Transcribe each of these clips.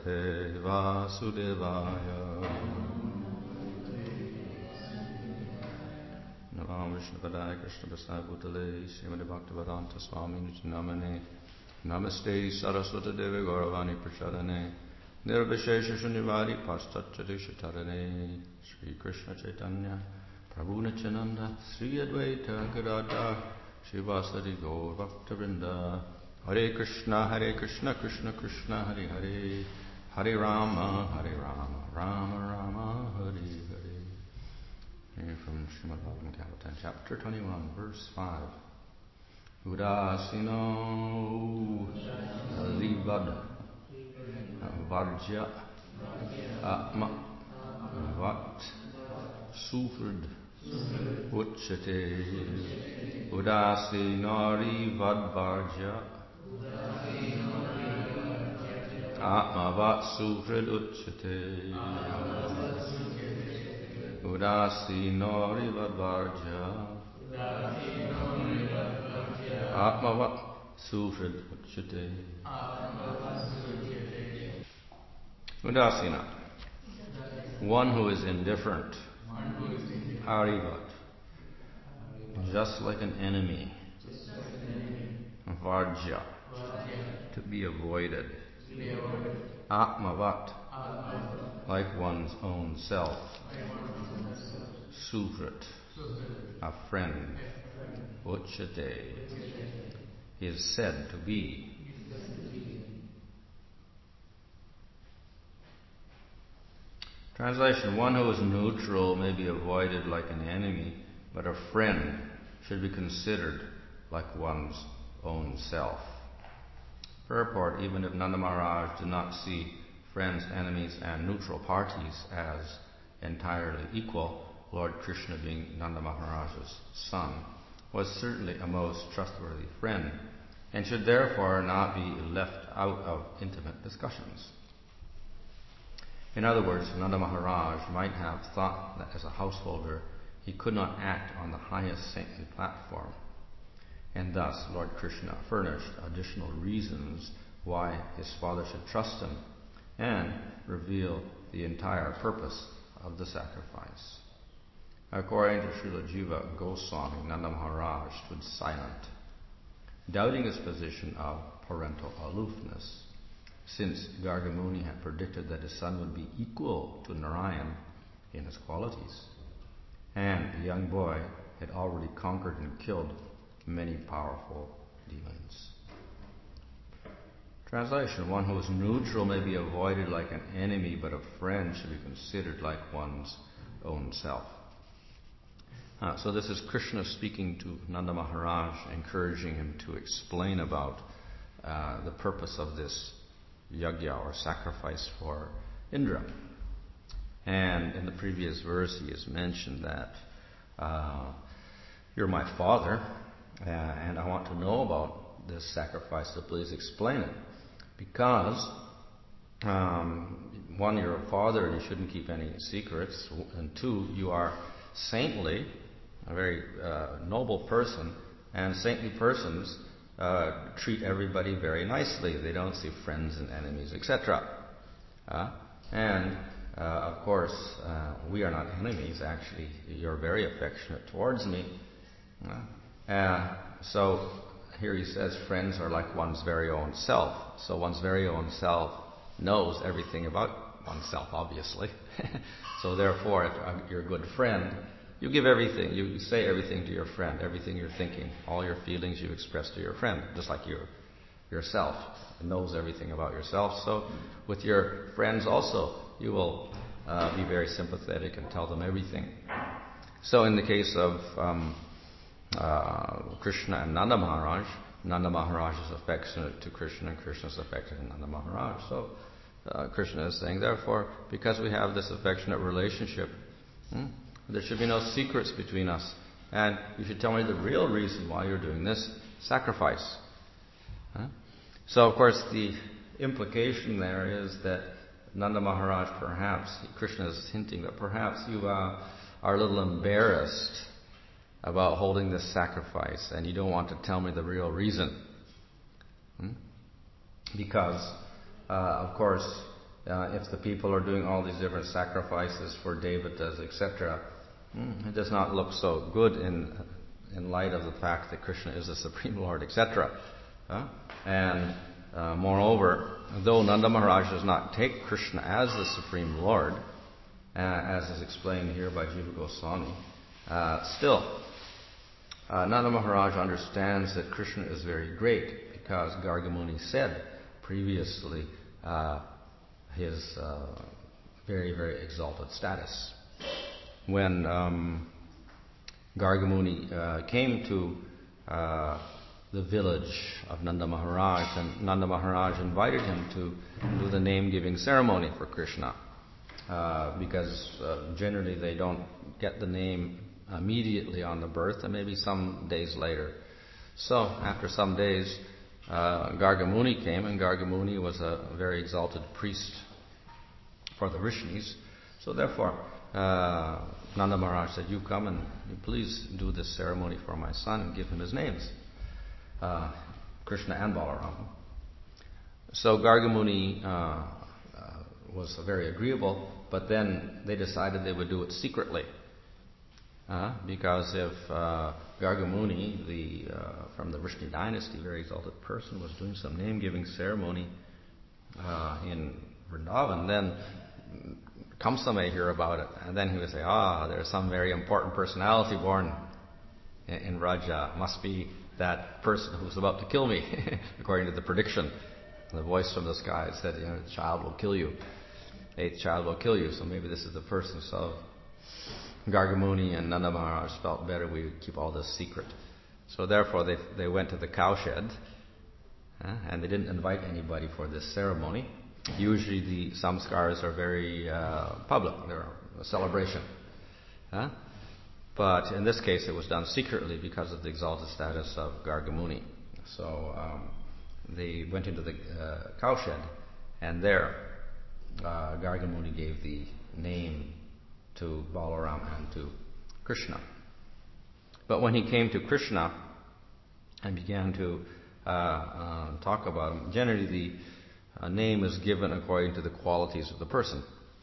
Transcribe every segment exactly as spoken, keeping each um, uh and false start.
Namaste Vasudevaya. Namo Vishnupadaya Krishna Prasad Bhutale Srimati Bhaktivedanta Swami Namane Namaste Saraswati Devi Gauravani Prachadane Nirvishesha Shunivari Paschatchatishatarane Sri Krishna Chaitanya Prabhu Nityananda Sri Advaita Gadadhar Shivasari Gaur Bhaktivinoda Hare Krishna Hare Krishna Krishna Krishna Hare Hare Hare Rama Hare Rama Rama Rama Hare Hare. From Srimad Bhagavatam, chapter twenty-one, verse five. Udasino Livad Varja Atma Vat Sufred Uchate Udasinari Vad Varja Atma Vat Sufred Uchate Udasinari Vad Varja Atmavat Sufred Uchate. Udasina, one who is indifferent. Arivat, just like an enemy. Varja, to be avoided. Atmavat, like one's own self. Sufrit, a friend. Uchate, he is said to be. Translation: one who is neutral may be avoided like an enemy, but a friend should be considered like one's own self. Purport: even if Nanda Maharaj did not see friends, enemies, and neutral parties as entirely equal, Lord Krishna, being Nanda Maharaj's son, was certainly a most trustworthy friend, and should therefore not be left out of intimate discussions. In other words, Nanda Maharaj might have thought that as a householder he could not act on the highest saintly platform, and thus Lord Krishna furnished additional reasons why his father should trust him and reveal the entire purpose of the sacrifice. According to Srila Jiva Goswami, Nanda Maharaj stood silent, doubting his position of parental aloofness, since Garga Muni had predicted that his son would be equal to Narayan in his qualities, and the young boy had already conquered and killed many powerful demons. Translation: one who is neutral may be avoided like an enemy, but a friend should be considered like one's own self. Uh, so this is Krishna speaking to Nanda Maharaj, encouraging him to explain about uh, the purpose of this yajna or sacrifice for Indra. And in the previous verse he has mentioned that uh, you're my father uh, and I want to know about this sacrifice, so please explain it. Because um, one, you're a father and you shouldn't keep any secrets, and two, you are saintly, a very uh, noble person, and saintly persons uh, treat everybody very nicely. They don't see friends and enemies, et cetera. Uh, and uh, of course, uh, we are not enemies. Actually, you're very affectionate towards me. Uh, uh, so here he says, friends are like one's very own self. So one's very own self knows everything about oneself, obviously. So therefore, if you're a good friend, you give everything, you say everything to your friend, everything you're thinking, all your feelings you express to your friend, just like your yourself knows everything about yourself. So with your friends also, you will uh, be very sympathetic and tell them everything. So in the case of um, uh, Krishna and Nanda Maharaj, Nanda Maharaj is affectionate to Krishna and Krishna is affectionate to Nanda Maharaj. So uh, Krishna is saying, therefore, because we have this affectionate relationship, hmm, there should be no secrets between us. And you should tell me the real reason why you're doing this sacrifice. Huh? So, of course, the implication there is that Nanda Maharaj, perhaps, Krishna is hinting that perhaps you uh, are a little embarrassed about holding this sacrifice and you don't want to tell me the real reason. Hmm? Because, uh, of course, uh, if the people are doing all these different sacrifices for Devatas, et cetera, it does not look so good in in light of the fact that Krishna is the Supreme Lord, et cetera. Uh, and uh, moreover, though Nanda Maharaj does not take Krishna as the Supreme Lord, uh, as is explained here by Jiva Goswami, uh, still, uh, Nanda Maharaj understands that Krishna is very great because Garga Muni said previously uh, his uh, very, very exalted status. When um, Garga Muni uh, came to uh, the village of Nanda Maharaj, and Nanda Maharaj invited him to do the name-giving ceremony for Krishna, uh, because uh, generally they don't get the name immediately on the birth, and maybe some days later. So after some days, uh, Garga Muni came, and Garga Muni was a very exalted priest for the Rishis. So therefore, uh, Nanda Maharaj said, "You come and you please do this ceremony for my son and give him his names, uh, Krishna and Balaram." So Garga Muni uh, uh, was very agreeable, but then they decided they would do it secretly, uh, because if uh, Garga Muni, the uh, from the Vrishni dynasty, very exalted person, was doing some name-giving ceremony uh, in Vrindavan, then Kamsa may hear about it, and then he would say, "Ah, there's some very important personality born in, in Raja. Must be that person who's about to kill me," according to the prediction. The voice from the sky said, "You know, the child will kill you. Eighth child will kill you." So maybe this is the person. So Garga Muni and Nanda Maharaj felt better we would keep all this secret. So therefore they they went to the cowshed, uh, and they didn't invite anybody for this ceremony. Usually the samskars are very uh, public. They're a celebration. Huh? But in this case it was done secretly because of the exalted status of Garga Muni. So um, they went into the uh, cowshed, and there uh, Garga Muni gave the name to Balaram and to Krishna. But when he came to Krishna and began to uh, uh, talk about him, generally the A name is given according to the qualities of the person.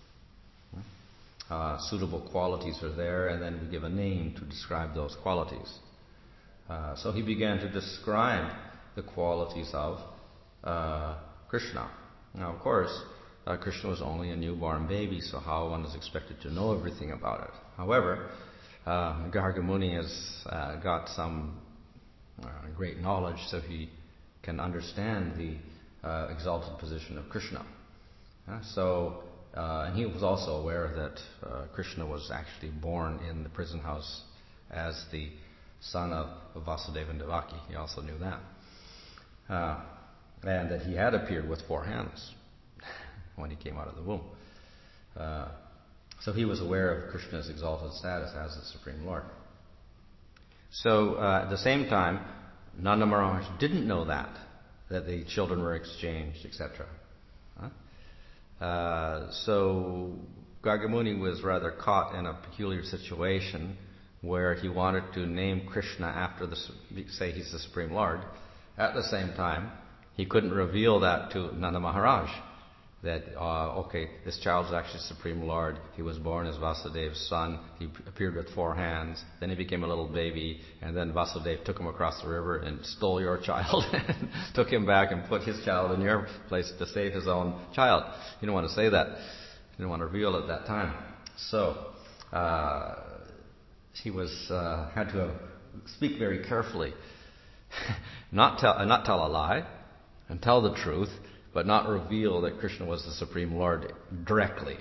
Uh, suitable qualities are there, and then we give a name to describe those qualities. Uh, so he began to describe the qualities of uh, Krishna. Now, of course, uh, Krishna was only a newborn baby, so how one is expected to know everything about it. However, uh, Garga Muni has uh, got some uh, great knowledge, so he can understand the Uh, exalted position of Krishna. Uh, so, uh, and he was also aware that uh, Krishna was actually born in the prison house as the son of Vasudeva and Devaki. He also knew that. Uh, and that he had appeared with four hands when he came out of the womb. Uh, so he was aware of Krishna's exalted status as the Supreme Lord. So, uh, at the same time, Nanda Maharaj didn't know that. that the children were exchanged, et cetera. Huh? Uh, so Garga Muni was rather caught in a peculiar situation where he wanted to name Krishna after the, say he's the Supreme Lord. At the same time, he couldn't reveal that to Nanda Maharaj, that, uh, okay, this child is actually Supreme Lord. He was born as Vasudeva's son. He appeared with four hands. Then he became a little baby. And then Vasudeva took him across the river and stole your child and took him back and put his child in your place to save his own child. He didn't want to say that. He didn't want to reveal it at that time. So uh, he was uh, had to speak very carefully. not tell, uh, not tell a lie and tell the truth, but not reveal that Krishna was the Supreme Lord directly.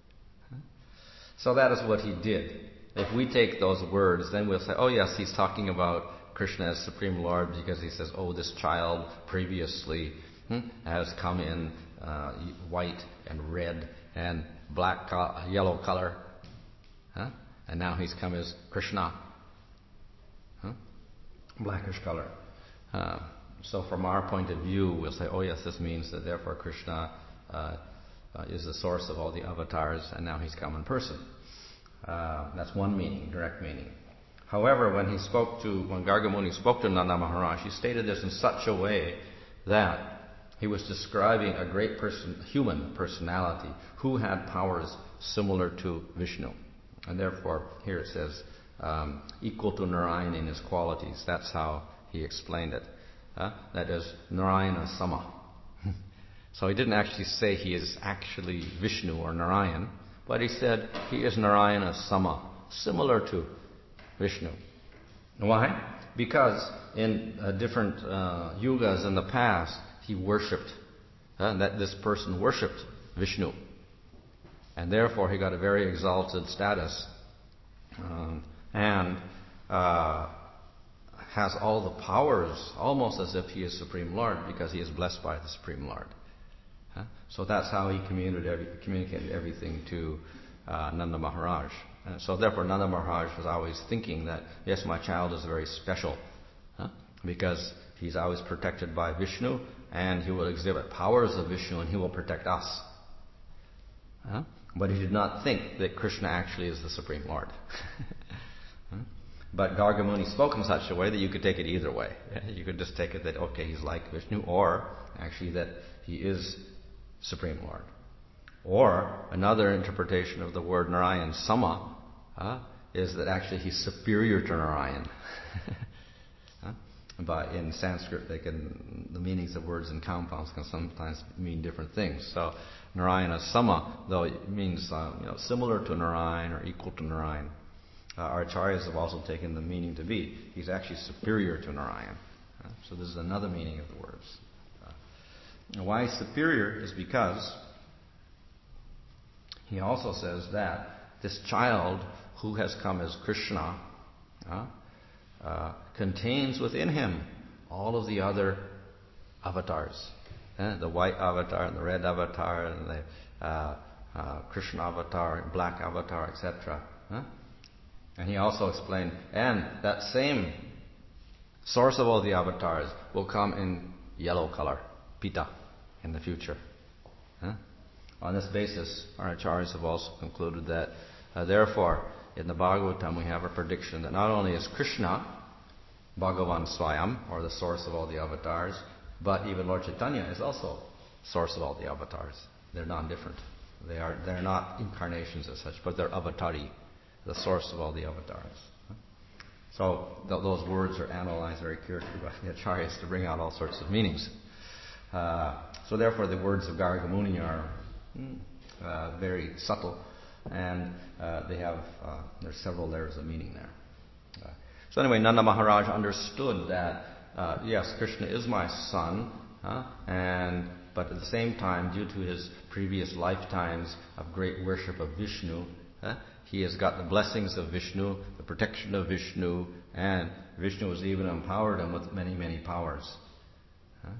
So that is what he did. If we take those words, then we'll say, oh yes, he's talking about Krishna as Supreme Lord because he says, oh, this child previously hmm, has come in uh, white and red and black, co- yellow color, huh? And now he's come as Krishna, huh? Blackish color. Uh, So from our point of view, we'll say, oh yes, this means that therefore Krishna uh, uh, is the source of all the avatars, and now he's come in person. Uh, that's one meaning, direct meaning. However, when he spoke to, when Garga Muni spoke to Nanda Maharaj, he stated this in such a way that he was describing a great person, human personality who had powers similar to Vishnu. And therefore, here it says, um, equal to Narayana in his qualities. That's how he explained it. Uh, that is, Narayana Sama. So he didn't actually say he is actually Vishnu or Narayan, but he said he is Narayana Sama, similar to Vishnu. Why? Because in uh, different uh, yugas in the past, he worshipped, uh, that this person worshipped Vishnu. And therefore he got a very exalted status um, and uh, has all the powers, almost as if he is Supreme Lord, because he is blessed by the Supreme Lord. Huh? So that's how he communicated, every, communicated everything to uh, Nanda Maharaj. And so therefore Nanda Maharaj was always thinking that, yes, my child is very special, huh? because he's always protected by Vishnu, and he will exhibit powers of Vishnu, and he will protect us. Huh? But he did not think that Krishna actually is the Supreme Lord. huh? But Garga Muni spoke in such a way that you could take it either way. You could just take it that, okay, he's like Vishnu, or actually that he is Supreme Lord. Or another interpretation of the word Narayan, Sama, uh, is that actually he's superior to Narayan. huh? But in Sanskrit, they can, the meanings of words and compounds can sometimes mean different things. So Narayana Sama, though it means uh, you know, similar to Narayan or equal to Narayan, uh, our acharyas have also taken the meaning to be he's actually superior to Narayan. Uh, so this is another meaning of the words. Uh, why superior is because he also says that this child who has come as Krishna uh, uh, contains within him all of the other avatars. Eh? The white avatar, and the red avatar, and the uh, uh, Krishna avatar, black avatar, et cetera. Huh? And he also explained, and that same source of all the avatars will come in yellow color, Pita, in the future. Huh? On this basis, our acharyas have also concluded that, uh, therefore, in the Bhagavatam we have a prediction that not only is Krishna Bhagavan Swayam, or the source of all the avatars, but even Lord Chaitanya is also source of all the avatars. They're non-different. They are they're not incarnations as such, but they're avatari, the source of all the avatars. So th- those words are analyzed very carefully by the acharyas to bring out all sorts of meanings. Uh, so therefore, the words of Garga Muni are mm, uh, very subtle, and uh, they have uh, there's several layers of meaning there. Uh, so anyway, Nanda Maharaj understood that. Uh, yes, Krishna is my son, huh? and but at the same time, due to his previous lifetimes of great worship of Vishnu, huh? he has got the blessings of Vishnu, the protection of Vishnu, and Vishnu has even empowered him with many, many powers. Huh?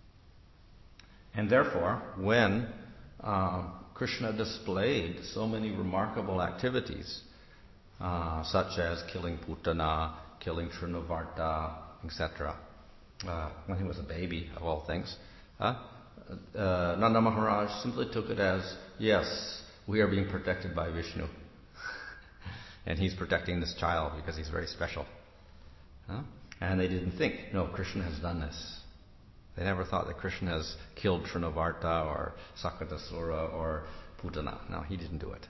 And therefore, when uh, Krishna displayed so many remarkable activities, uh, such as killing Putana, killing Trinavarta, et cetera, uh, when he was a baby, of all things, uh, uh, Nanda Maharaj simply took it as, yes, we are being protected by Vishnu. And he's protecting this child because he's very special. Huh? And they didn't think, no, Krishna has done this. They never thought that Krishna has killed Trinavarta or Sakatasura or Putana. No, he didn't do it.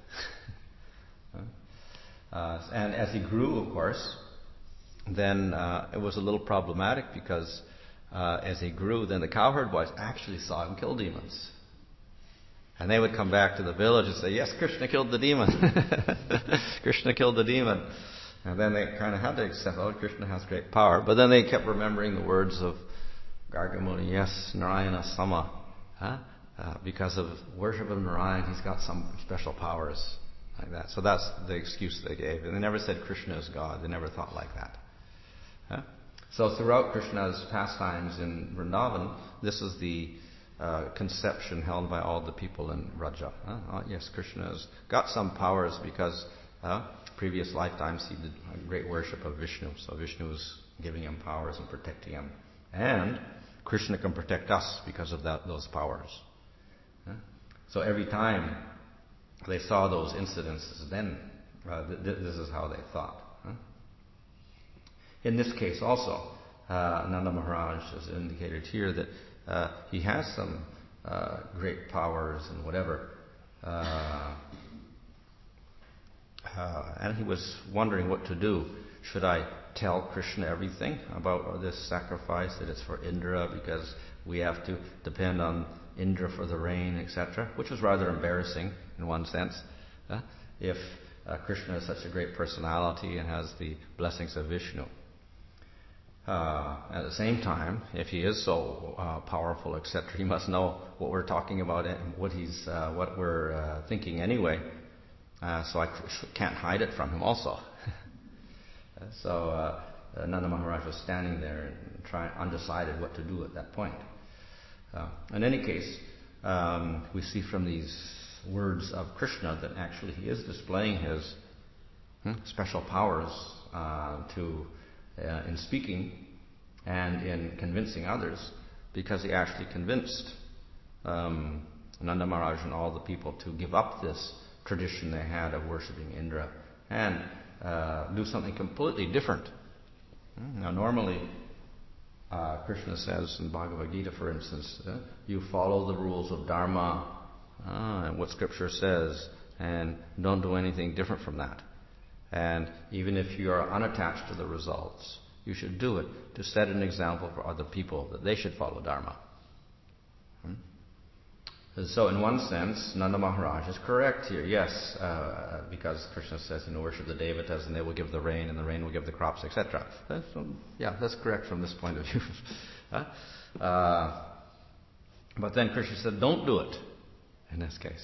huh? uh, and as he grew, of course, then uh, it was a little problematic because uh, as he grew, then the cowherd boys actually saw him kill demons. And they would come back to the village and say, yes, Krishna killed the demon. Krishna killed the demon. And then they kind of had to accept, oh, Krishna has great power. But then they kept remembering the words of Garga Muni, yes, Narayana Sama. Huh? Uh, because of worship of Narayan, he's got some special powers like that. So that's the excuse they gave. And they never said Krishna is God. They never thought like that. Huh? So throughout Krishna's pastimes in Vrindavan, this is the uh, conception held by all the people in Raja. Huh? Oh, yes, Krishna has got some powers because uh, previous lifetimes he did a great worship of Vishnu. So Vishnu is giving him powers and protecting him. And Krishna can protect us because of that, those powers. Huh? So every time they saw those incidences, then uh, th- th- this is how they thought. Huh? In this case also, uh, Nanda Maharaj has indicated here that uh, he has some uh, great powers and whatever. Uh, uh, and he was wondering what to do. Should I tell Krishna everything about this sacrifice, that it's for Indra because we have to depend on Indra for the rain, et cetera, which was rather embarrassing in one sense. Uh, if uh, Krishna is such a great personality and has the blessings of Vishnu. Uh, at the same time, if he is so uh, powerful, et cetera, he must know what we're talking about and what he's, uh, what we're uh, thinking anyway. Uh, so I can't hide it from him also. So uh, Nanda Maharaj was standing there and trying, undecided what to do at that point. Uh, in any case, um, we see from these words of Krishna that actually he is displaying his hmm, special powers uh, to uh, in speaking and in convincing others, because he actually convinced um, Nanda Maharaj and all the people to give up this tradition they had of worshipping Indra and uh, do something completely different. Now, normally, uh, Krishna says in Bhagavad Gita, for instance, uh, you follow the rules of Dharma uh, and what Scripture says, and don't do anything different from that. And even if you are unattached to the results, you should do it to set an example for other people that they should follow Dharma. Hmm? So in one sense, Nanda Maharaj is correct here. Yes, uh, because Krishna says, you know, worship the Devatas and they will give the rain and the rain will give the crops, et cetera. Yeah, that's correct from this point of view. huh? uh, but then Krishna said, don't do it in this case.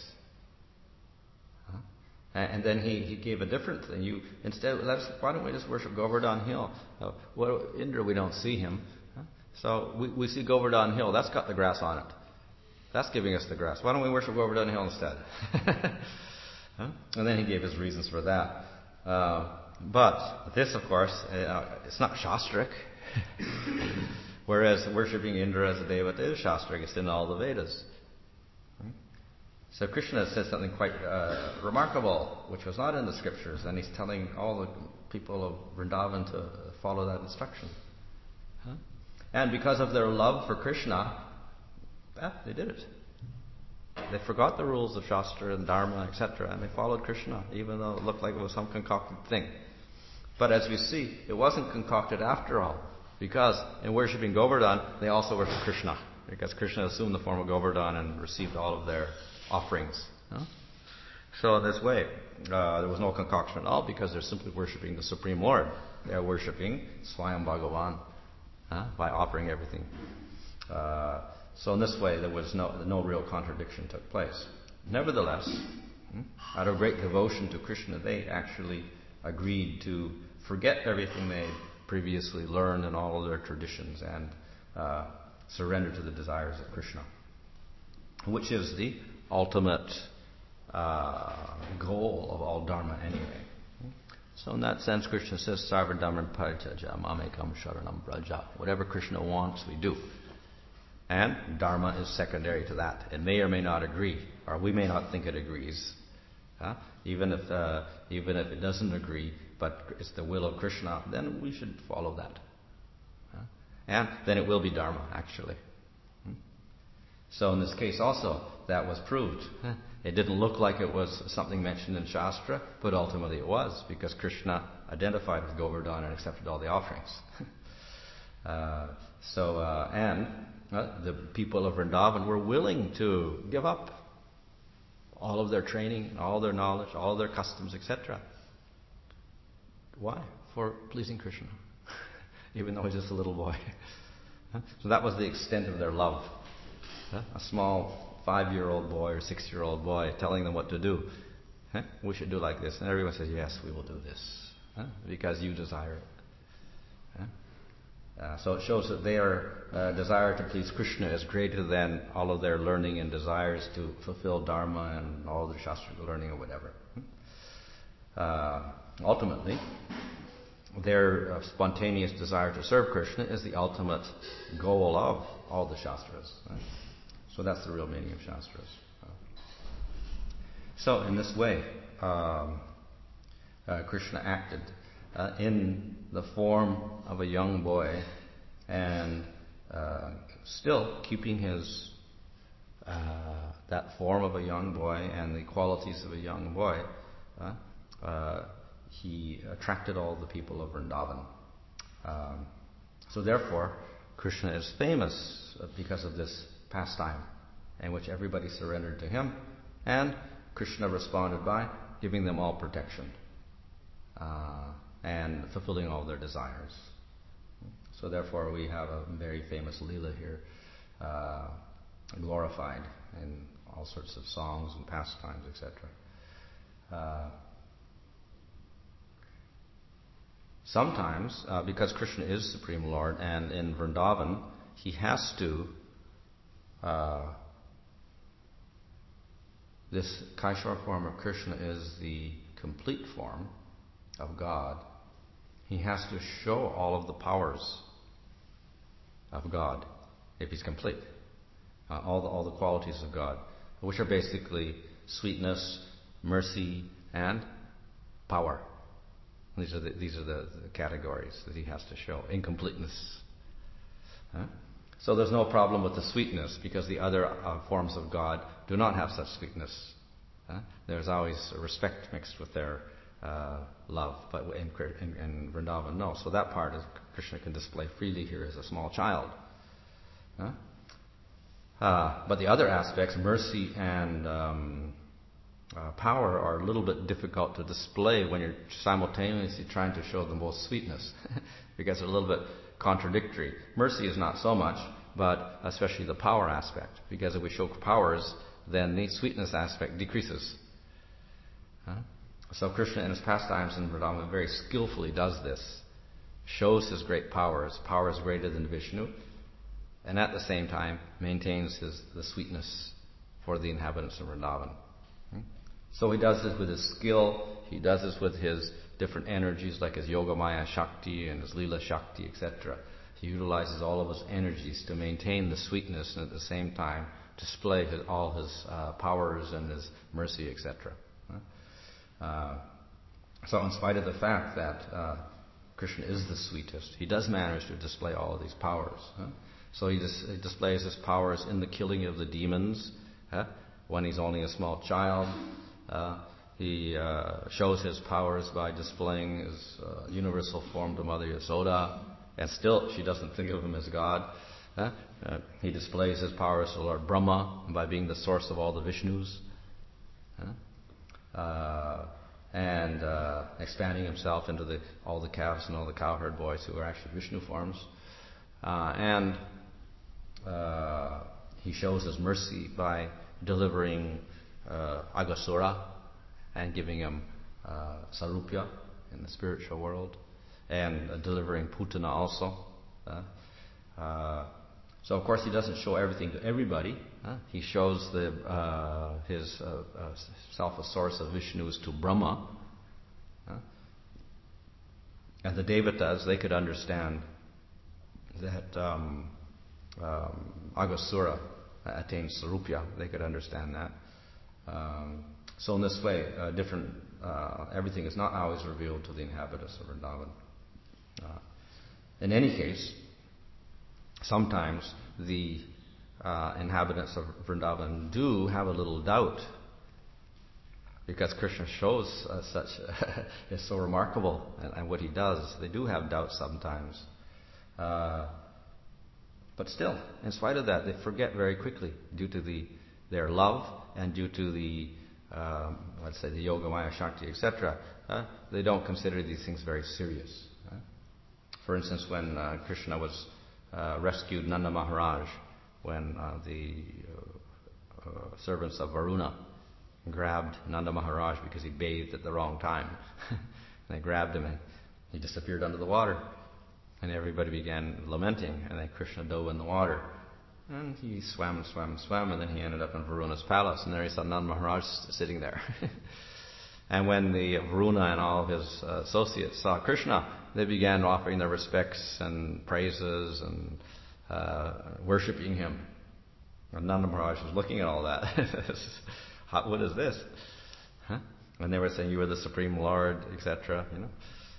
Huh? And then he, he gave a different thing. You instead, let's, why don't we just worship Govardhan Hill? Uh, well, Indra, we don't see him. Huh? So we, we see Govardhan Hill. That's got the grass on it. That's giving us the grass. Why don't we worship Govardhan Hill instead? huh? And then he gave his reasons for that. Uh, but this, of course, uh, it's not Shastric. Whereas worshipping Indra as a devata is Shastric. It's in all the Vedas. So Krishna says something quite uh, remarkable, which was not in the scriptures, and he's telling all the people of Vrindavan to follow that instruction. Huh? And because of their love for Krishna, yeah, they did it. They forgot the rules of Shastra and Dharma, et cetera, and they followed Krishna, even though it looked like it was some concocted thing. But as we see, it wasn't concocted after all, because in worshipping Govardhan, they also worshiped Krishna, because Krishna assumed the form of Govardhan and received all of their offerings. Huh? So in this way, uh, there was no concoction at all, because they're simply worshipping the Supreme Lord. They're worshipping Swayam Bhagavan huh, by offering everything. Uh, So in this way, there was no, no real contradiction took place. Nevertheless, out of great devotion to Krishna, they actually agreed to forget everything they previously learned and all of their traditions and uh, surrender to the desires of Krishna, which is the ultimate uh, goal of all Dharma anyway. So in that sense, Krishna says, Sarva Dharman Parityajya Mamekam Sharanam Braja. Whatever Krishna wants, we do. And Dharma is secondary to that. It may or may not agree, or we may not think it agrees. Huh? Even if uh, even if it doesn't agree, but it's the will of Krishna, then we should follow that. Huh? And then it will be Dharma, actually. Hmm? So in this case also, that was proved. Huh? It didn't look like it was something mentioned in Shastra, but ultimately it was, because Krishna identified with Govardhan and accepted all the offerings. uh, so, uh, and... Uh, the people of Vrindavan were willing to give up all of their training, all their knowledge, all their customs, et cetera. Why? For pleasing Krishna, even though he's just a little boy. So that was the extent of their love. A small five-year-old boy or six-year-old boy telling them what to do. We should do like this. And everyone says, yes, we will do this, because you desire it. Uh, so it shows that their uh, desire to please Krishna is greater than all of their learning and desires to fulfill Dharma and all the Shastric learning or whatever. Uh, ultimately, their uh, spontaneous desire to serve Krishna is the ultimate goal of all the Shastras. Right? So that's the real meaning of Shastras. Uh, so in this way, um, uh, Krishna acted Uh, in the form of a young boy and uh, still keeping his uh, that form of a young boy and the qualities of a young boy, uh, uh, he attracted all the people of Vrindavan. Um, so therefore, Krishna is famous because of this pastime in which everybody surrendered to him, and Krishna responded by giving them all protection uh, and fulfilling all their desires. So therefore we have a very famous Leela here, uh, glorified in all sorts of songs and pastimes, et cetera. Uh, sometimes, uh, because Krishna is Supreme Lord, and in Vrindavan, he has to uh, this Kaishar form of Krishna is the complete form of God. He has to show all of the powers of God if he's complete. Uh, all the all the qualities of God, which are basically sweetness, mercy, and power. These are the, these are the, the categories that he has to show. Incompleteness. Huh? So there's no problem with the sweetness, because the other uh, forms of God do not have such sweetness. Huh? There's always respect mixed with their uh, love, but in, in, in Vrindavan, no. So that part is Krishna can display freely here as a small child. Huh? Uh, but the other aspects, mercy and um, uh, power, are a little bit difficult to display when you're simultaneously trying to show them both sweetness, because they're a little bit contradictory. Mercy is not so much, but especially the power aspect, because if we show powers, then the sweetness aspect decreases. Huh? So Krishna in his pastimes in Vrindavan very skillfully does this, shows his great powers, powers greater than Vishnu, and at the same time maintains his, the sweetness for the inhabitants of Vrindavan. Hmm? So he does this with his skill, he does this with his different energies like his Yogamaya Shakti and his Leela Shakti, et cetera. He utilizes all of his energies to maintain the sweetness and at the same time display his, all his uh, powers and his mercy, et cetera. Uh, so in spite of the fact that uh, Krishna is the sweetest, he does manage to display all of these powers. Huh? So he, dis- he displays his powers in the killing of the demons, huh? When he's only a small child. Uh, he uh, shows his powers by displaying his uh, universal form to Mother Yasoda, and still she doesn't think of him as God. Huh? Uh, he displays his powers to Lord Brahma by being the source of all the Vishnus. Huh? Uh, and uh, expanding himself into the, all the calves and all the cowherd boys who are actually Vishnu forms. Uh, and uh, he shows his mercy by delivering uh, Aghasura and giving him uh, Sarupya in the spiritual world, and uh, delivering Putana also. Uh, uh, So of course he doesn't show everything to everybody. Huh? He shows the, uh, his uh, uh, self a source of Vishnus to Brahma. Huh? And the Devatas, they could understand that um, um, Aghasura attained Sarupya. They could understand that. Um, so in this way, uh, different uh, everything is not always revealed to the inhabitants of Vrindavan. Uh, in any case, sometimes the uh, inhabitants of Vrindavan do have a little doubt, because Krishna shows uh, such is so remarkable, and, and what he does, they do have doubts sometimes. Uh, but still, in spite of that, they forget very quickly due to the their love and due to the um, let's say the Yogamaya Shakti, et cetera. Uh, they don't consider these things very serious. Uh. For instance, when uh, Krishna was Uh, rescued Nanda Maharaj, when uh, the uh, uh, servants of Varuna grabbed Nanda Maharaj because he bathed at the wrong time. And they grabbed him and he disappeared under the water. And everybody began lamenting, and then Krishna dove in the water. And he swam and swam and swam, and then he ended up in Varuna's palace, and there he saw Nanda Maharaj sitting there. And when the Varuna and all of his uh, associates saw Krishna, they began offering their respects and praises and uh, worshipping him. And Nanda Maharaj was looking at all that. What is this? Huh? And they were saying, "You are the Supreme Lord," et cetera. You know.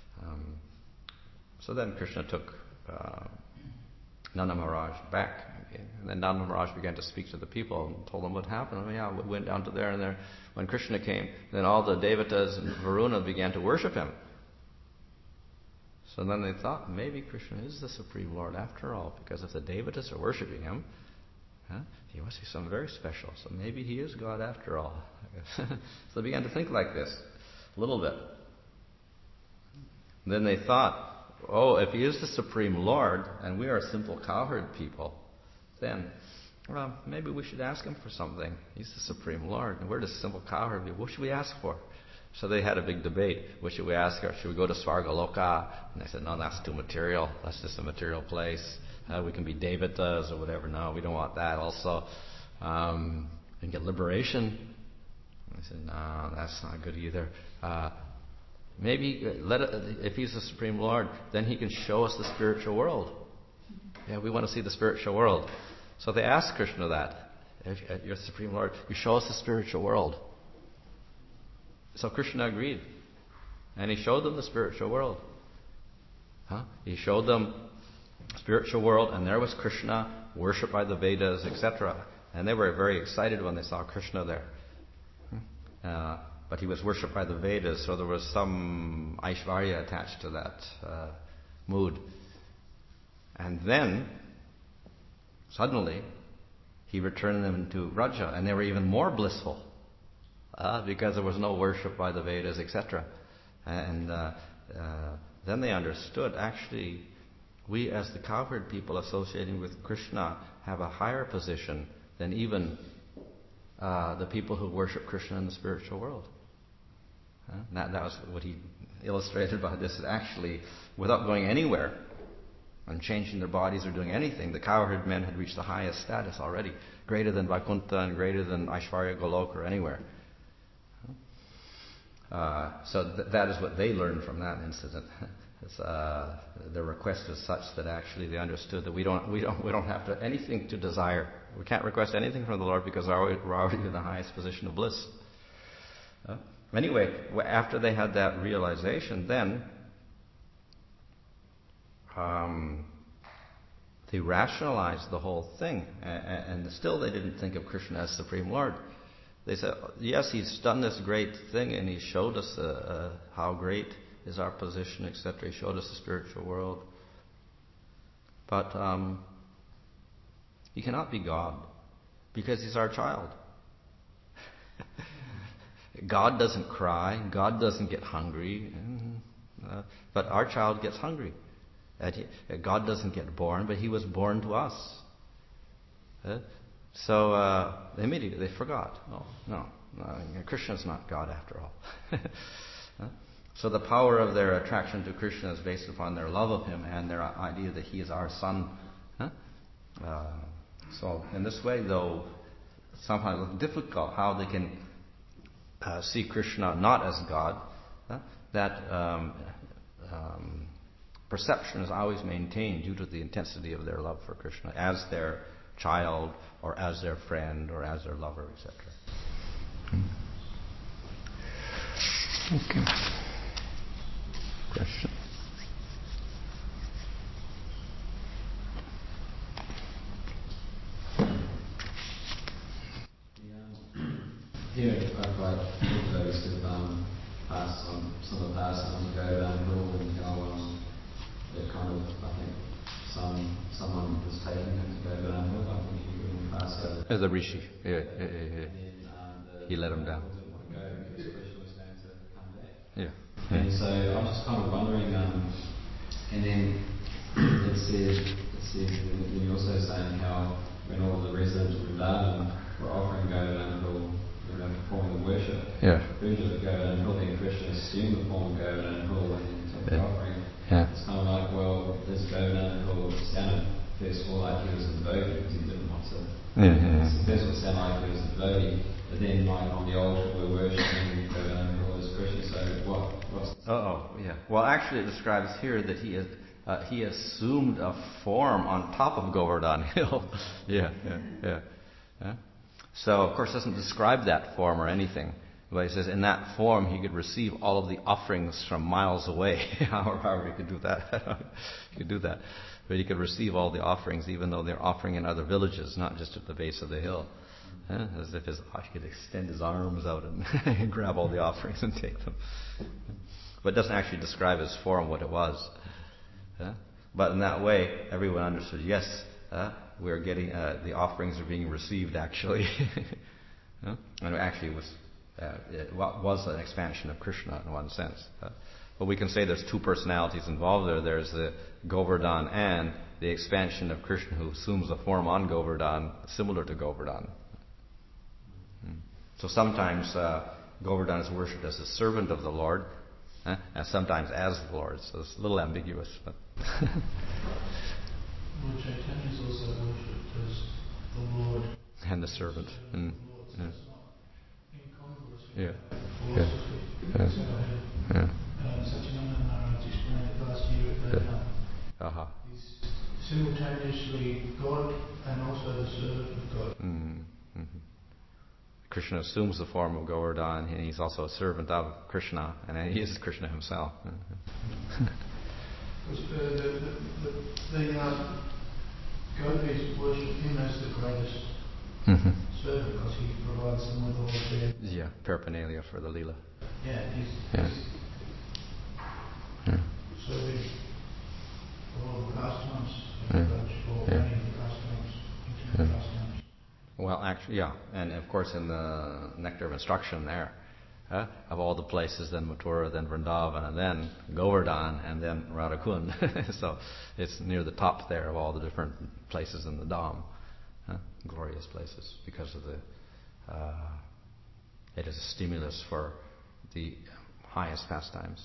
Um, so then Krishna took uh, Nanda Maharaj back And then Nanda Maharaj began to speak to the people and told them what happened. Oh, yeah, we went down to there and there. When Krishna came, then all the Devatas and Varuna began to worship him. So then they thought, maybe Krishna is the Supreme Lord after all, because if the Devatas are worshipping him, huh, he must be something very special. So maybe he is God after all. So they began to think like this, a little bit. Then they thought, oh, if he is the Supreme Lord, and we are simple cowherd people, then, well, maybe we should ask him for something. He's the Supreme Lord, and we're just simple cowherd people. What should we ask for? So they had a big debate. What should we ask her? Should we go to Svargaloka? And they said, no, that's too material. That's just a material place. Uh, we can be Devatas or whatever. No, we don't want that also. Um, and get liberation. And they said, no, that's not good either. Uh, maybe let it, if he's the Supreme Lord, then he can show us the spiritual world. Yeah, we want to see the spiritual world. So they asked Krishna that. If you're the Supreme Lord, you show us the spiritual world. So Krishna agreed. And he showed them the spiritual world. Huh? He showed them spiritual world, and there was Krishna, worshipped by the Vedas, et cetera. And they were very excited when they saw Krishna there. Uh, but he was worshipped by the Vedas, so there was some Aishvarya attached to that uh, mood. And then, suddenly, he returned them to Raja, and they were even more blissful. Uh, because there was no worship by the Vedas, et cetera. And uh, uh, then they understood, actually, we as the cowherd people associating with Krishna have a higher position than even uh, the people who worship Krishna in the spiritual world. Uh, that, that was what he illustrated by this. Actually, without going anywhere and changing their bodies or doing anything, the cowherd men had reached the highest status already, greater than Vaikuntha and greater than Aishvarya Goloka or anywhere. Uh, so th- that is what they learned from that incident. uh, their request is such that actually they understood that we don't we don't we don't have to anything to desire. We can't request anything from the Lord because we're already, we're already in the highest position of bliss. Uh, anyway, after they had that realization, then um, they rationalized the whole thing, and, and still they didn't think of Krishna as Supreme Lord. They said, yes, he's done this great thing, and he showed us uh, uh, how great is our position, et cetera. He showed us the spiritual world. But um, he cannot be God, because he's our child. God doesn't cry. God doesn't get hungry. Uh, but our child gets hungry. And he, God doesn't get born, but he was born to us. Uh, So uh, immediately they forgot. Oh, no, no, Krishna's not God after all. So the power of their attraction to Krishna is based upon their love of him and their idea that he is our son. Uh, so in this way, though, sometimes it's difficult how they can uh, see Krishna not as God. Uh, that um, um, perception is always maintained due to the intensity of their love for Krishna as their child, or as their friend, or as their lover, et cetera. Okay. Question? Here at Arkwright, those who've um, passed on, some have passed on to go downhill and how um, they're kind of, I think, some someone was taking him to go downhill. I think he couldn't pass over. As a rishi, yeah, yeah, yeah, yeah. Then, um, the, He let him down. Didn't want to go because Krishna was going to come back. Yeah. And so I was kind of wondering, um, and then it said, it said, then you're also saying how when all the residents of Vrindavan were offering Govardhan Hill, you know, performing the worship, Yeah. version of Govardhan Hill, then Krishna assumed the form of Govardhan Hill and then took the Yeah. offering. Yeah. It's kind of like, well, this Govardhan Hill sounded first of all like he was a devotee because he didn't want to. Yeah, yeah, yeah. So first of all, it sounded like he was a devotee, but then like on the altar we're worshipping Govardhan Hill as Krishna. So what? What's Oh, yeah. Well, actually, it describes here that he is, uh, he assumed a form on top of Govardhan Hill. yeah, yeah, yeah, yeah. So, of course, it doesn't describe that form or anything. But he says in that form he could receive all of the offerings from miles away. However, he could do that. he could do that. But he could receive all the offerings even though they're offering in other villages, not just at the base of the hill. Huh? As if his, he could extend his arms out and grab all the offerings and take them. But it doesn't actually describe his form, what it was. Huh? But in that way, everyone understood, yes, uh, we're getting, uh, the offerings are being received actually. huh? And it actually was, uh, it was an expansion of Krishna in one sense. Uh, but we can say there's two personalities involved there. There's the Govardhan and the expansion of Krishna who assumes a form on Govardhan similar to Govardhan. Hmm. So sometimes uh, Govardhan is worshipped as a servant of the Lord, huh? and sometimes as the Lord. So it's a little ambiguous. But Lord Chaitanya is also worshipped as the Lord and the servant. Mm. Yeah. Yeah. Yeah. Yeah. Yeah. Um, Satyananda Maharaj explained it last year at the yeah. uh-huh. He's simultaneously God and also the servant of God. Mm-hmm. Krishna assumes the form of Govardhan, and he's also a servant of Krishna, and he is Krishna himself. Because uh, the the, the, the uh, gopis worship him as the greatest mm-hmm. servant because he provides them with all their yeah paraphernalia for the Leela. Yeah, he's, yeah. he's yeah. serving all the pastimes yeah. or yeah. many of the pastimes, intimate yeah. pastimes. Well, actually, yeah, and of course in the Nectar of Instruction there, uh, of all the places, then Mathura, then Vrindavan, and then Govardhan, and then Radhakund. So it's near the top there of all the different places in the Dham, uh, glorious places, because of the, uh, it is a stimulus for the highest pastimes.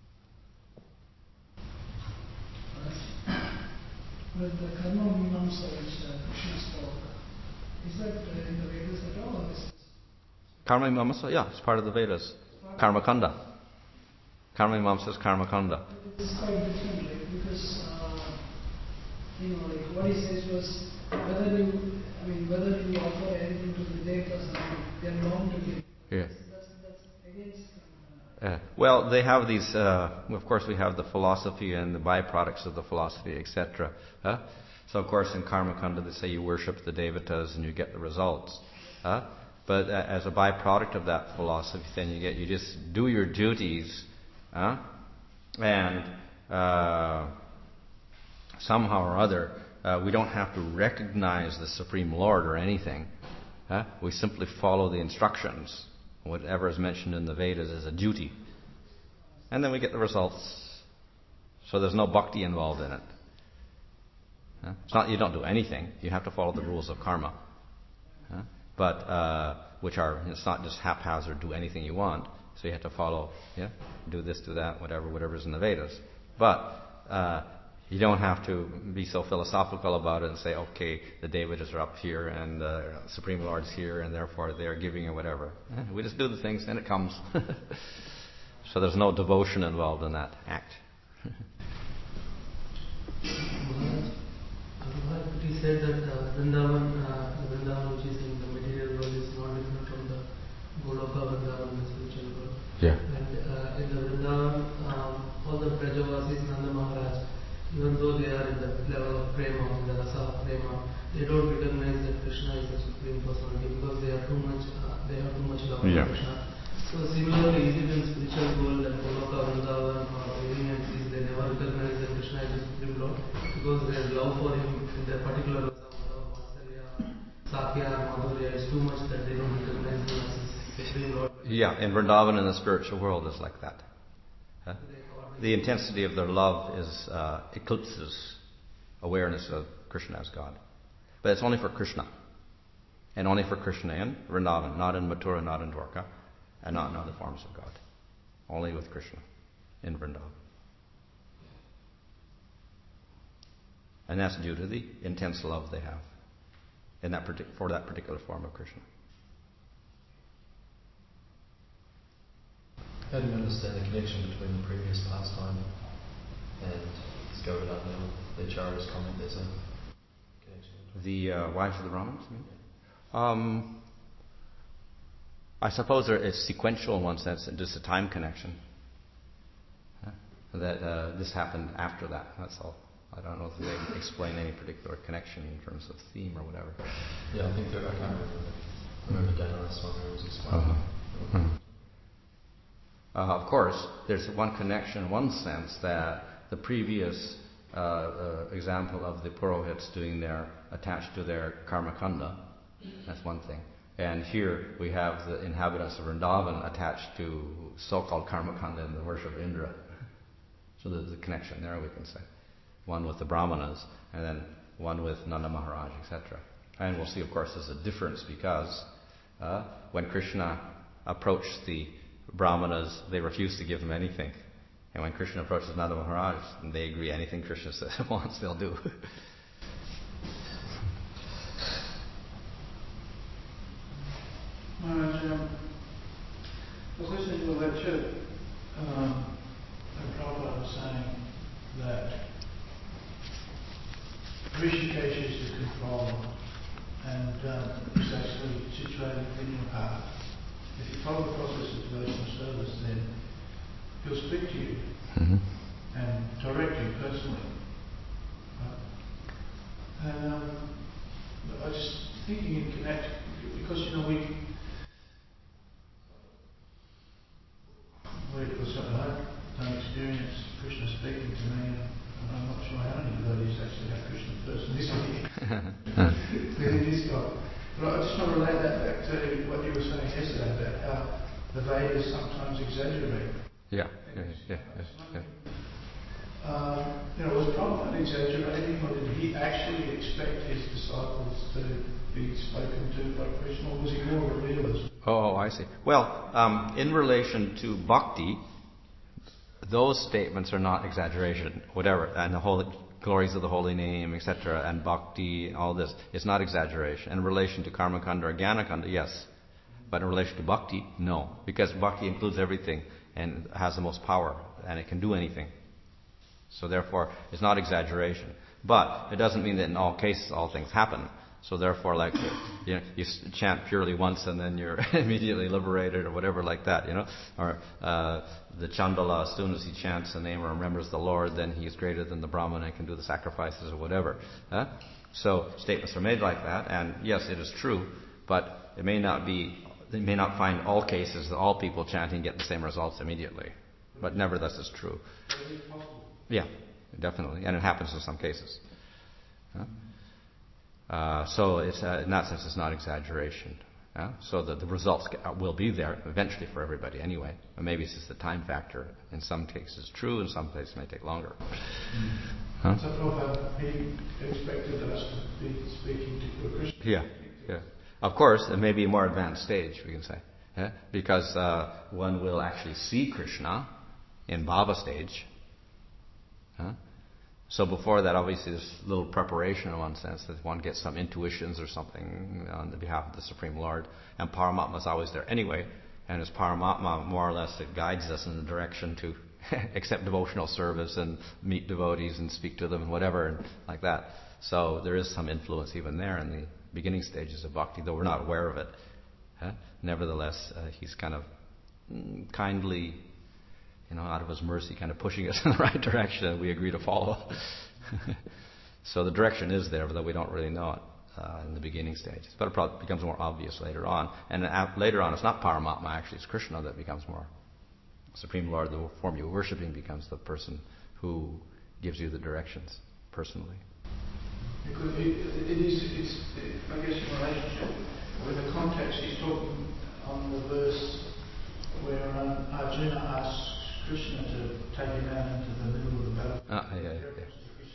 With the Karma Mimamsa which uh, Krishna spoke, is that uh, in the Vedas at all, or is it? Karma Mimamsa, yeah, it's part of the Vedas. Karma Kanda. Karma Mimamsa is Karma Kanda. It's quite different, right? Because, uh, you know, like what he says was, whether you, I mean, whether you offer anything to the devatas or not, they are bound to give. Yeah. That's, that's against. Uh, Uh, well, they have these, uh, of course we have the philosophy and the byproducts of the philosophy, et cetera. Huh? So of course in Karma Kanda they say you worship the devatas and you get the results. Huh? But uh, as a byproduct of that philosophy, then you get, you just do your duties, huh? and uh, somehow or other, uh, we don't have to recognize the Supreme Lord or anything. Huh? We simply follow the instructions. Whatever is mentioned in the Vedas is a duty. And then we get the results. So there's no bhakti involved in it. Huh? It's not you don't do anything. You have to follow the rules of karma. Huh? But, uh, which are, it's not just haphazard, do anything you want. So you have to follow, yeah, do this, do that, whatever, whatever's in the Vedas. But, uh, you don't have to be so philosophical about it and say, okay, the devatas are up here and the uh, Supreme Lord's here and therefore they're giving or whatever. Eh, we just do the things and it comes. So there's no devotion involved in that act. He said that uh, Vrindavan, uh, the Vrindavan which is in the material world is not different from the Goloka Vrindavan, the spiritual world. Yeah. And uh, in the Vrindavan, um, all the Brajavasis, Nanda Maharaj, even though they are in the level of prema, in the rasa of prema, they don't recognize that Krishna is the supreme personality because they are too much, uh, they have too much love yeah. for Krishna. So similarly, is it in spiritual world like Goloka Vrindavan or living entities, they never recognize that Krishna is the supreme Lord because their love for him in their particular rasa, Vatsalya, Sakya, Madhurya is too much that they don't recognize him as the supreme Lord. Yeah, in Vrindavan in the spiritual world is like that. Huh? The intensity of their love is uh, eclipses awareness of Krishna as God. But it's only for Krishna. And only for Krishna in Vrindavan, not in Mathura, not in Dwarka, and not in other forms of God. Only with Krishna in Vrindavan. And that's due to the intense love they have in that partic- for that particular form of Krishna. How do you understand the connection between the previous pastime and this Govardhan Hill? The Acharya's comment, there's a connection. The uh, wives of the Brahmins? Um, I suppose there is sequential in one sense, and just a time connection. Huh? That uh, this happened after that. That's all. I don't know if they explain any particular connection in terms of theme or whatever. Yeah, I think that I can't remember Dana's one who was explaining. Uh-huh. Uh-huh. Uh, of course, there's one connection in one sense that the previous uh, uh, example of the Purohits doing their, attached to their karmakanda, that's one thing. And here we have the inhabitants of Vrindavan attached to so-called karmakanda and the worship of Indra. So there's a connection there, we can say. One with the Brahmanas, and then one with Nanda Maharaj, et cetera. And we'll see, of course, there's a difference because uh, when Krishna approached the Brahmanas, they refused to give him anything. And when Krishna approaches Nanda Maharaj, they agree anything Krishna says, wants, they'll do. Maharaj, um, I was listening to a lecture, um, and Prabhupada was saying that Rishikesh is the controller, and um, it's actually situated within your heart. If you follow the process of devotional service, then he'll speak to you Mm-hmm. and direct you personally. Right? And um, I was just thinking in connect, because you know we, we was, I don't experience Krishna speaking to me. I'm not sure how many devotees actually have Krishna personally speaking. Within this God. But I just want to relate that back to what you were saying yesterday about how the Vedas sometimes exaggerate. Yeah, yeah, yeah, yeah. yeah. Um, you know, was Prabhupada exaggerating, or did he actually expect his disciples to be spoken to by Krishna, or was he more of a realist? Oh, I see. Well, um, in relation to bhakti, those statements are not exaggeration, whatever, and the holy glories of the holy name, et cetera, and bhakti, all this, it's not exaggeration. In relation to karmakanda or jnanakanda, yes. But in relation to bhakti, no. Because bhakti includes everything and has the most power, and it can do anything. So therefore, it's not exaggeration. But it doesn't mean that in all cases all things happen. So therefore, like, you know, you chant purely once and then you're immediately liberated or whatever like that, you know. Or uh, the Chandala, as soon as he chants the name or remembers the Lord, then he is greater than the Brahmana and can do the sacrifices or whatever. Huh? So statements are made like that, and yes, it is true, but it may not be, they may not find all cases that all people chanting get the same results immediately. But nevertheless, it's true. Yeah, definitely, and it happens in some cases. Huh? Uh, so it's, uh, in that sense, it's not exaggeration. Yeah? So that the results will be there eventually for everybody anyway. Or maybe it's just the time factor. In some cases true, in some cases it may take longer. Mm. Huh? So Prabhupada, he expected us to be speaking to Krishna. Yeah, yeah. Of course, it may be a more advanced stage, we can say. Yeah? Because uh, one will actually see Krishna in bhava stage. Huh? So before that, obviously, there's a little preparation in one sense, that one gets some intuitions or something on the behalf of the Supreme Lord. And Paramatma is always there anyway. And as Paramatma, more or less, it guides us in the direction to accept devotional service and meet devotees and speak to them and whatever, and like that. So there is some influence even there in the beginning stages of bhakti, though we're not aware of it. Huh? Nevertheless, uh, he's kind of mm, kindly, you know, out of his mercy, kind of pushing us in the right direction, and we agree to follow. So the direction is there, though we don't really know it uh, in the beginning stages. But it probably becomes more obvious later on. And uh, later on, it's not Paramatma, actually, it's Krishna that becomes more. Supreme Lord, the form you're worshipping, becomes the person who gives you the directions personally. Because it, it is, it's, it, I guess, in relationship with the context, he's talking on the verse where um, Arjuna asks Krishna to take him out into the middle of the battle. Ah, yeah, yeah, yeah.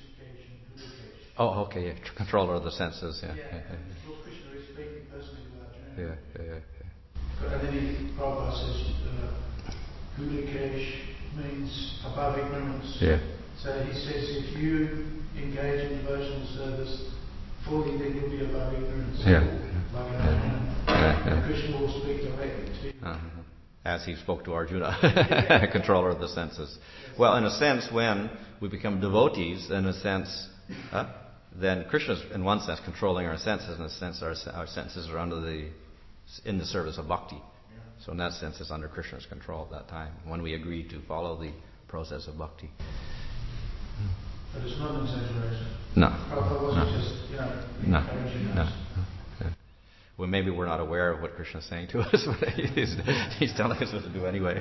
Oh, okay, yeah. Controller of the senses, yeah. Yeah, yeah, yeah, yeah. Well, Krishna is speaking personally to Arjuna. yeah, yeah, yeah, yeah. And then he, Prabhupada says, uh, Gudikesh means above ignorance. Yeah. So he says, if you engage in devotional service fully, then you'll be above ignorance. Yeah. Like Yeah. Arjuna. Yeah, yeah. And Krishna will speak directly to you. Uh-huh. As he spoke to Arjuna, controller of the senses. Well, in a sense, when we become devotees, in a sense, uh, then Krishna's, in one sense, controlling our senses. In a sense, our, our senses are under the, in the service of bhakti. So in that sense, it's under Krishna's control at that time, when we agree to follow the process of bhakti. But it's not an exaggeration. No. Prabhupada wasn't no. just, you know, no. encouraging no. us. no. Well, maybe we're not aware of what Krishna's saying to us, but he's, he's telling us what to do anyway.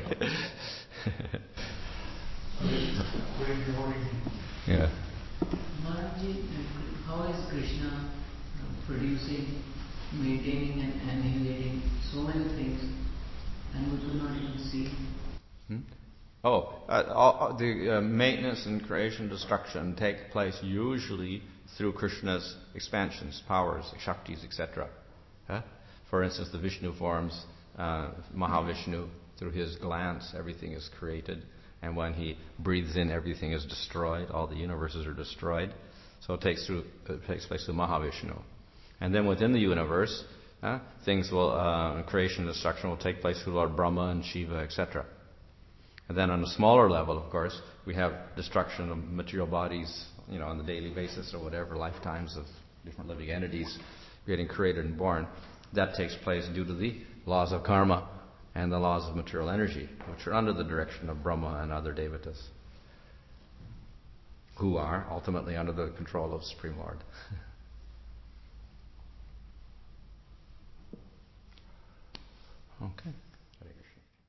Yeah. Maharaj, how is Krishna producing, maintaining and annihilating so many things and we could not even see? Hmm? Oh, uh, all, the uh, maintenance and creation, destruction take place usually through Krishna's expansions, powers, Shaktis, et cetera. Huh? For instance, the Vishnu forms, uh, Mahavishnu, through his glance, everything is created. And when he breathes in, everything is destroyed. All the universes are destroyed. So it takes, through, it takes place through Mahavishnu. And then within the universe, uh, things will, uh, creation and destruction will take place through Lord Brahma and Shiva, et cetera. And then on a smaller level, of course, we have destruction of material bodies, you know, on the daily basis or whatever, lifetimes of different living entities getting created and born. That takes place due to the laws of karma and the laws of material energy, which are under the direction of Brahma and other devatas, who are ultimately under the control of Supreme Lord. Okay.